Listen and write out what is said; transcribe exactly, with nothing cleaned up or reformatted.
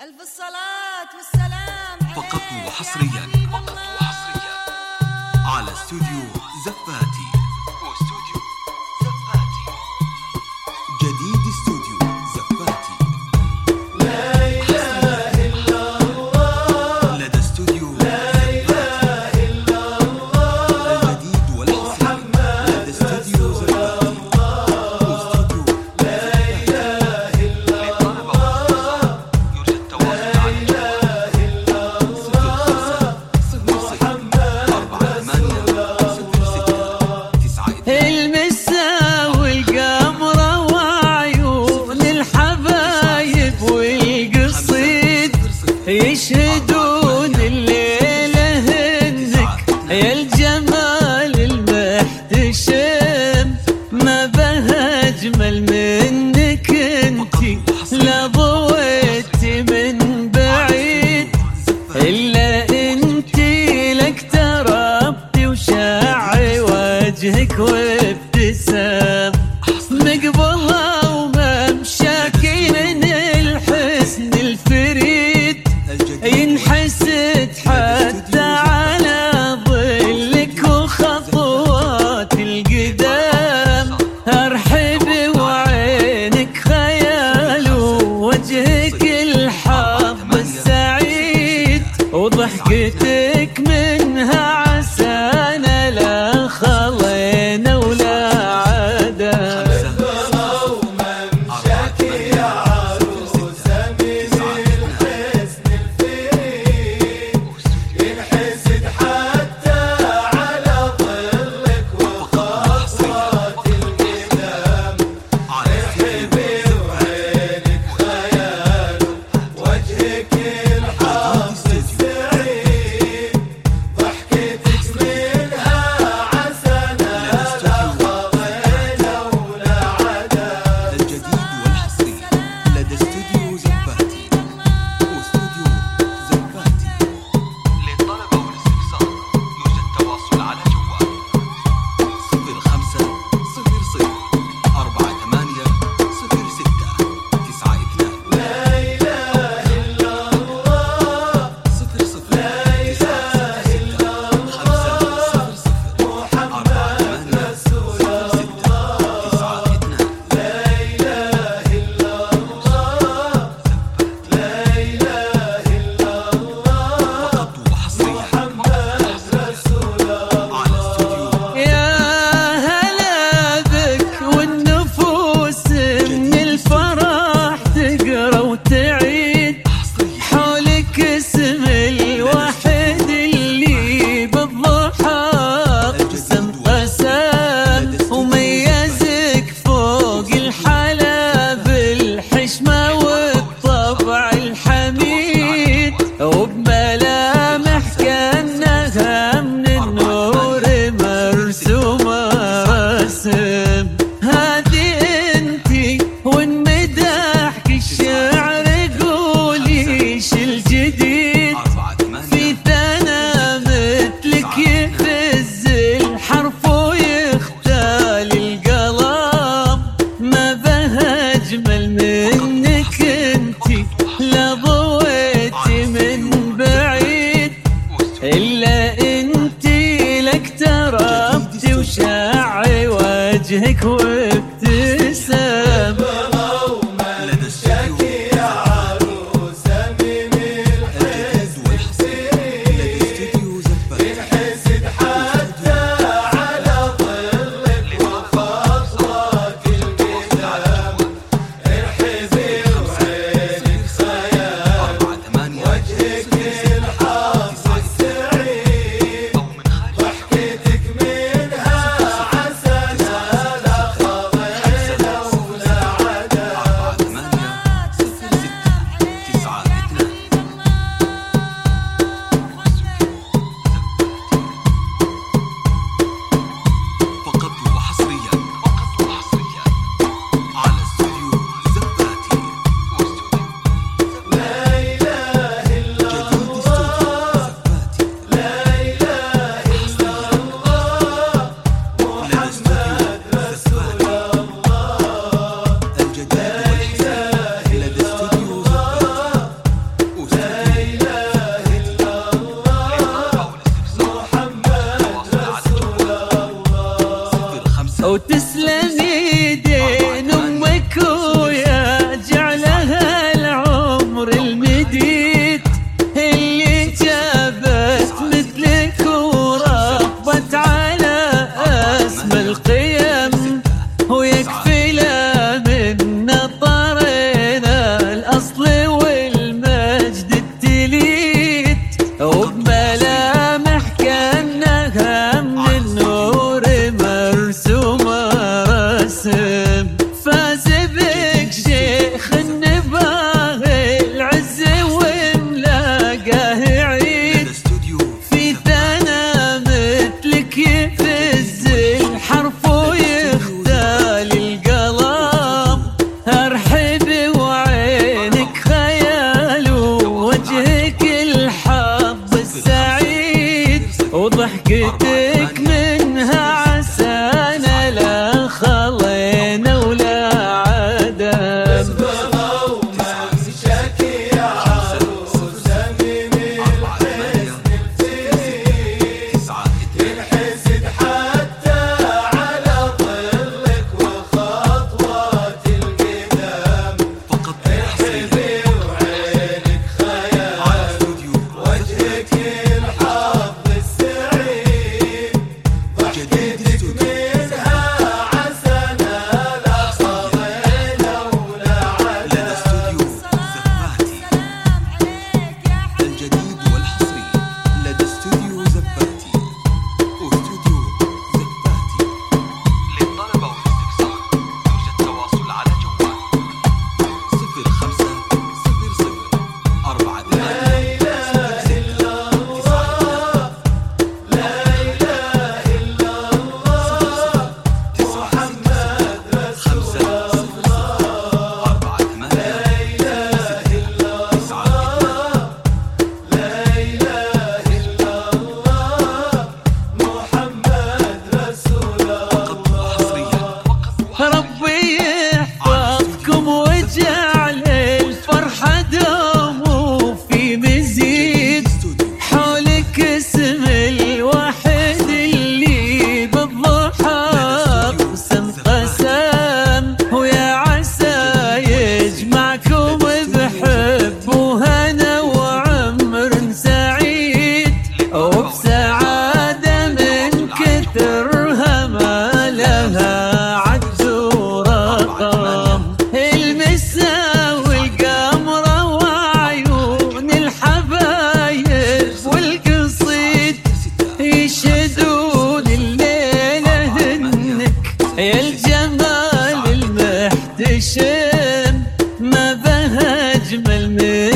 ألف الصلاة والسلام فقط وحصريا فقط وحصريا على استوديو زفاتي واستوديو زفاتي جديد استوديو زفاتي لا إله إلا الله لدى استوديو لا إله إلا الله الجديد والحصري لدى استوديو زفاتي واستوديو لا إله إلا الله يرجى التواصل على الجوال صفر خمسة صفر صفر أربعة ثمانية صفر ستة تسعة اثنين. المسا والقمرة وعيون الحبايب والقصيد يشهدون الليلة هنك يا الجمال المحتشم، ما بها أجمل منك انتي لا ضويتي من بعيد، إلا انتي لك تربتي وشاعي وجهك وابتسام، مقبلها وممشاكي من الحسن الفريد ينحسد حتى على ظلك وخطوات القدام، ارحبي وعينك خيال ووجهك الحظ السعيد، وضحكتك منها عسانا لا خلينا ولا عدا. وممشاكي يا عروسة من الحسن الفريد ينحسد حتى على ظلك وخطوات القدام، ارحبي وعينك خيال وجهك الحظ السعيد، أجمل من